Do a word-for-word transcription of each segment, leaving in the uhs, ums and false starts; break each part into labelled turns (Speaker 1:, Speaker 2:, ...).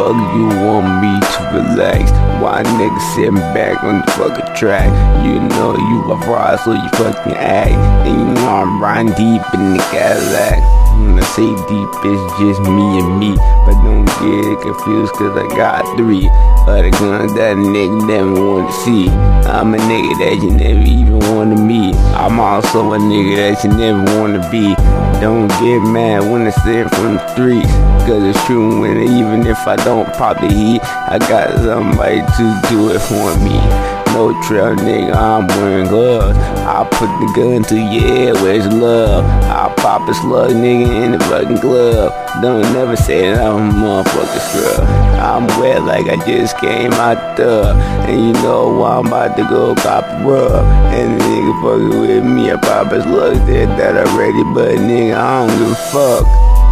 Speaker 1: fuck you want me to relax? Why niggas sitting back on the fucking track? You know you a fraud, so you fucking act. And you know I'm riding deep in the Cadillac. When I say deep, it's just me and me. But don't get confused, cause I got three other guns that a nigga never wanna see. I'm a nigga that you never even wanna meet. I'm also a nigga that you never wanna be. Don't get mad when I say it from the streets, cause it's true. When even if I don't pop the heat, I got somebody to do it for me. No trail, nigga, I'm wearing gloves. I put the gun to your head, where's love? I pop a slug, nigga, in the fucking glove. Don't never say that I'm a motherfucking scrub. I'm wet like I just came out the tub. And you know why I'm about to go cop a rub. And the nigga fucking with me, I pop a slug, did that already. But nigga, I don't give a fuck.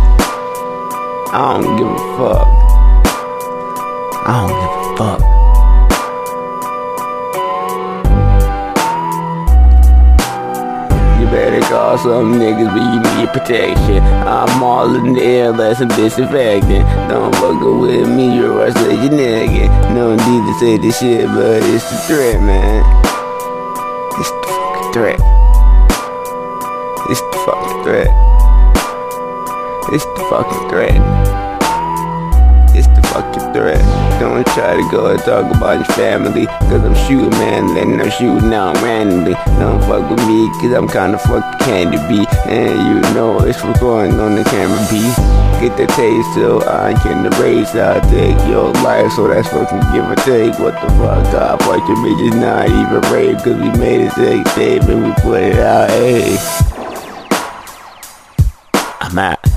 Speaker 1: I don't give a fuck. I don't give a fuck. Better call some niggas, but you need protection. I'm all in the air, like some disinfectant. Don't fuck with me, you're a such a nigga. No need to say this shit, but it's the threat, man. It's the fucking threat. It's the fucking threat. It's the fucking threat. It's the fucking threat. Don't try to go and talk about your family, cause I'm shooting, man, letting them shoot out randomly. Don't fuck with me, cause I'm kinda fucking candy B. And you know it's recording on the camera B. Get the taste so I can erase. I'll take your life, so that's fucking give or take. What the fuck, I fuck your bitch is not even rape, cause we made it sex tape and we put it out, hey. I'm out.